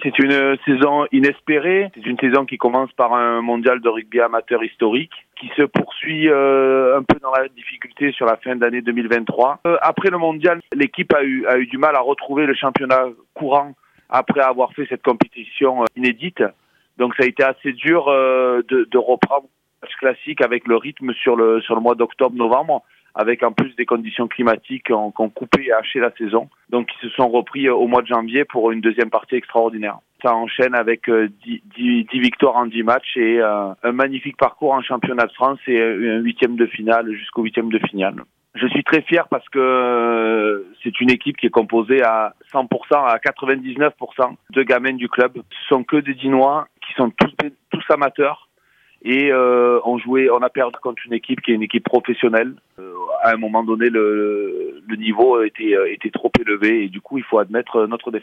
C'est une saison inespérée. C'est une saison qui commence par un mondial de rugby amateur historique, qui se poursuit un peu dans la difficulté sur la fin d'année 2023. Après le mondial, l'équipe a eu du mal à retrouver le championnat courant après avoir fait cette compétition inédite. Donc ça a été assez dur de reprendre le match classique avec le rythme sur le mois d'octobre-novembre, avec en plus des conditions climatiques qui ont coupé et haché la saison. Donc ils se sont repris au mois de janvier pour une deuxième partie extraordinaire. Ça enchaîne avec 10 victoires en 10 matchs et un magnifique parcours en championnat de France et un huitième de finale jusqu'au huitième de finale. Je suis très fier parce que c'est une équipe qui est composée à 100%, à 99% de gamins du club. Ce sont que des Dinois qui sont tous amateurs. Et on a perdu contre une équipe qui est une équipe professionnelle. À un moment donné, le niveau était trop élevé et du coup, il faut admettre notre défaite.